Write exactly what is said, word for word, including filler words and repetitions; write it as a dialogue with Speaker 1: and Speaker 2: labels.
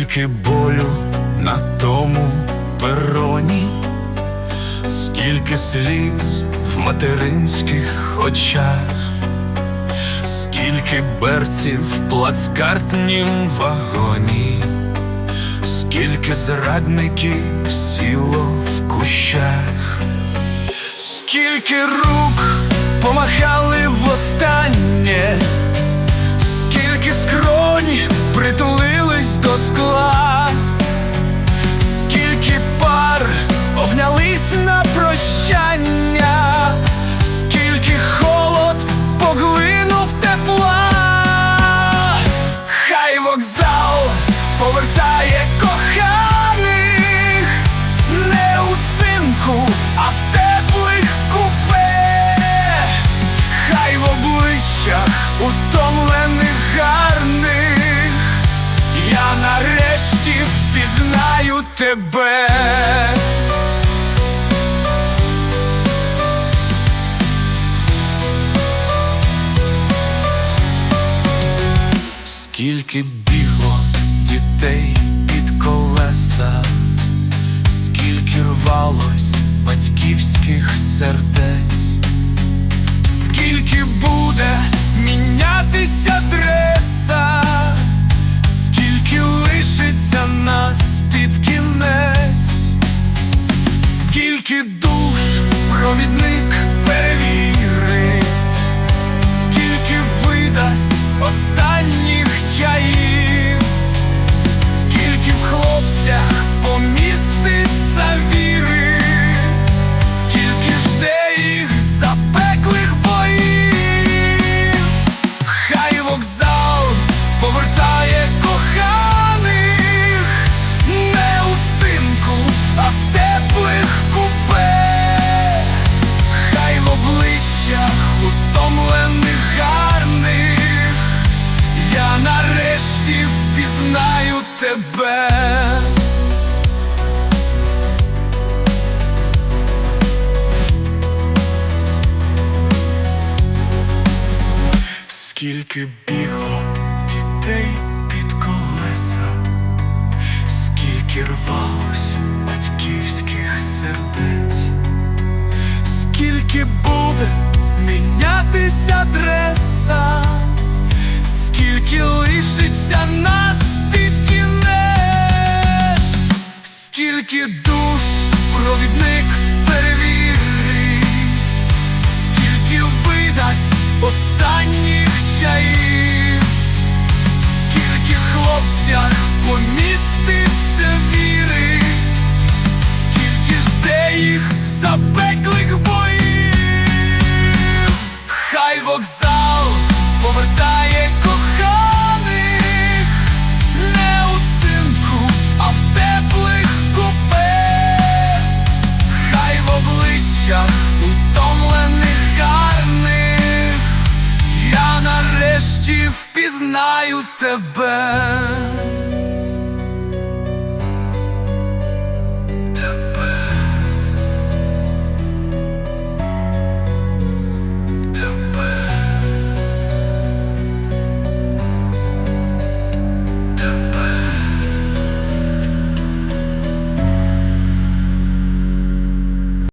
Speaker 1: Скільки болю на тому пероні, скільки сліз в материнських очах, скільки берців в плацкартнім вагоні, скільки зрадників сіло в кущах, скільки рук помахали востаннє, скільки скронь притулились до скла, скільки пар обнялись на прощання, скільки холод поглинув тепла. Хай вокзал повертає коханих не у цинку, а в теплих купе. Хай в обличчях утомлених гарних я нарешті впізнаю тебе. Скільки бігло дітей під колеса, скільки рвалось батьківських сердець, скільки буде мінятися дреса, скільки лишиться нас під кінець, скільки душ провідник перевірить, скільки видасть останніх чаїв, скільки в хлопцях поміститься віри, скільки жде їх запеклих боїв. Хай вокзал повертає коханих не у цинку, а в теплих купе. Хай в обличчях утомлених гарних я нарешті впізнаю тебе. Скільки бігло дітей під колеса, скільки рвалось батьківських сердець, скільки буде мінятися дреса, скільки лишиться нас під кінець, скільки душ провідник перевірить, скільки видасть останніх чаїв, скільки в хлопцях поміститься віри, скільки жде їх запеклих боїв. Хай вокзал повертає коханих не у цинку, а в теплих купе. Хай в обличчях утомлених гарних я нарешті впізнаю тебе.